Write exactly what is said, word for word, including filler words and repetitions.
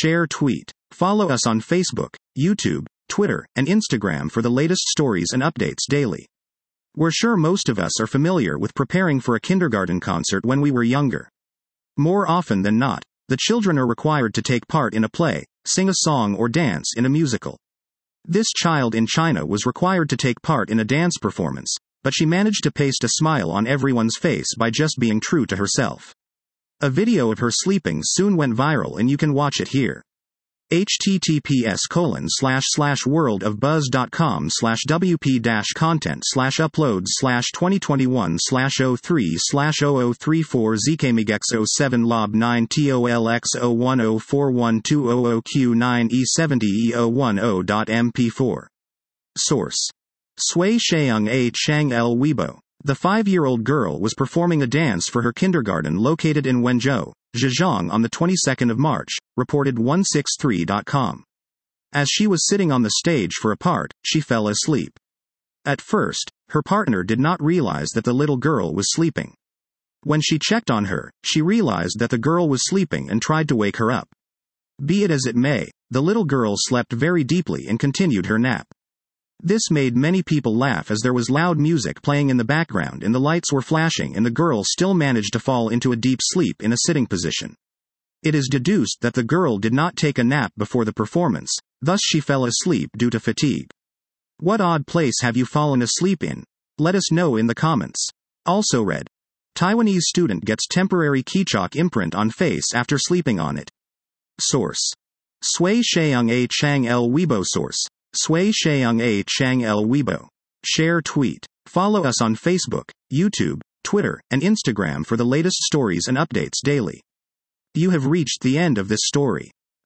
Share tweet. Follow us on Facebook, YouTube, Twitter, and Instagram for the latest stories and updates daily. We're sure most of us are familiar with preparing for a kindergarten concert when we were younger. More often than not, the children are required to take part in a play, sing a song, or dance in a musical. This child in China was required to take part in a dance performance, but she managed to paste a smile on everyone's face by just being true to herself. A video of her sleeping soon went viral, and you can watch it here. https colon slash slash worldofbuzz.com slash wp dash content slash uploads slash 2021 slash 03 slash 0034 zkmigx 07 lob 9 tolx 010412000q9 e70 e010.mp4. Source. Sui Sheung A Chang El Weibo. The five-year-old girl was performing a dance for her kindergarten located in Wenzhou, Zhejiang on the twenty-second of March, reported one sixty-three dot com. As she was sitting on the stage for a part, she fell asleep. At first, her partner did not realize that the little girl was sleeping. When she checked on her, she realized that the girl was sleeping and tried to wake her up. Be it as it may, the little girl slept very deeply and continued her nap. This made many people laugh as there was loud music playing in the background and the lights were flashing, and the girl still managed to fall into a deep sleep in a sitting position. It is deduced that the girl did not take a nap before the performance, thus she fell asleep due to fatigue. What odd place have you fallen asleep in? Let us know in the comments. Also read. Taiwanese student gets temporary keychalk imprint on face after sleeping on it. Source. Sui Sheung A Chang El Weibo. Source. Sui Sheung A Chang El Weibo. Share tweet. Follow us on Facebook, YouTube, Twitter, and Instagram for the latest stories and updates daily. You have reached the end of this story.